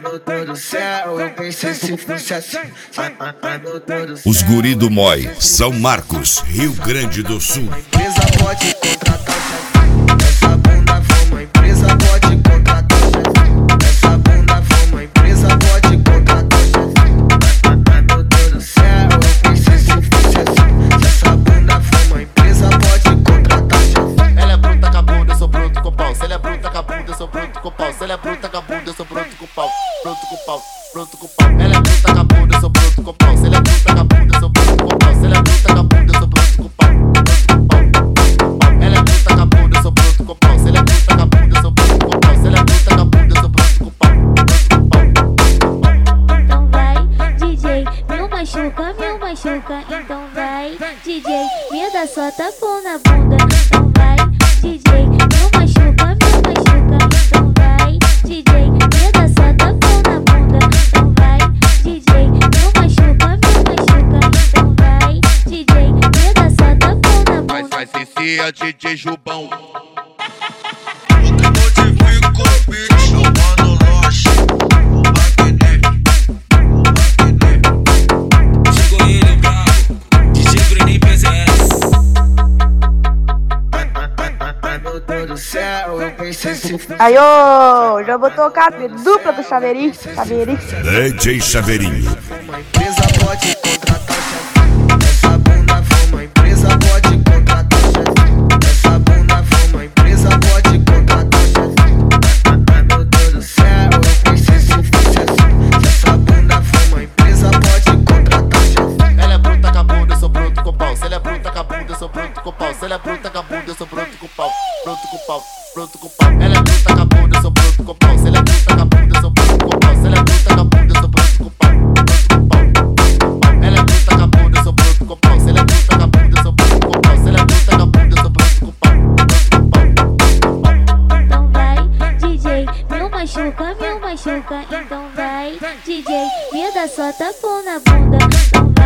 meu Deus do céu, eu pensei se fosse assim. Ai, meu Deus do céu. Os guri do Moi, São Marcos, Rio Grande do Sul. Uma empresa pode contratar o chefe. Essa bunda for uma empresa pode contratar o chefe. Essa bunda for uma empresa pode contratar o chefe. Ai, meu Deus do céu, eu pensei se fosse assim. Se essa bunda for uma empresa pode contratar o chefe. Ela é bruta com a bunda, eu sou bruto com pau. Se ela é bruta com a bunda, eu sou bruto com pau. Se ela é bruta com a bunda, eu sou bruto com pau. Bruto com pau, bruto com pau. Ela é bruta com a bunda, eu sou bruto com pau. Se ela é bruta com a bunda, eu sou bruto com pau. Se ela é bruta com a bunda, eu sou bruto com pau. Ela é bruta com a bunda, eu sou bruto com pau. Se ela é bruta com a bunda, eu sou bruto com pau. Se ela é bruta com a bunda, eu sou bruto com pau. Então vai, DJ, me machuca. Então vai, DJ, me dá só tapão na bunda. Então vai, DJ, me machuca. Então vai, DJ, me dá só tapão na bunda. Então vai, DJ, me machuca. Então vai, DJ, me dá só tapão na bunda. Faz esse é DJ Jubão. Aí, ô, já vou tocar a dupla do Chaveirinho. DJ Chaveirinho. Uma empresa pode contratar o chefe. Essa bunda for uma empresa pode contratar o chefe. Essa bunda for uma empresa pode contratar o chefe. Ai, meu Deus do céu, eu pensei se fosse assim. Se essa bunda for uma empresa pode contratar o chefe. Ela é bruta com a bunda, eu sou bruto com pau. Se ela é bruta com a bunda, eu sou bruto com pau. Se ela é bruta com a bunda, eu sou bruto com pau. Bruto com pau, bruto com pau. Ela é bruta com a bunda, eu sou bruto com pau. Se ela é bruta com a bunda, eu sou bruto com pau. Se ela é bruta com a bunda, eu sou bruto com pau. Ela é bruta com a bunda, eu sou bruto com pau. Se ela é bruta com a bunda, eu sou bruto com pau. Se ela é bruta com a bunda, eu sou bruto com pau. Então vai, DJ, me machuca. Então vai, DJ, me dá só tapão na bunda. Então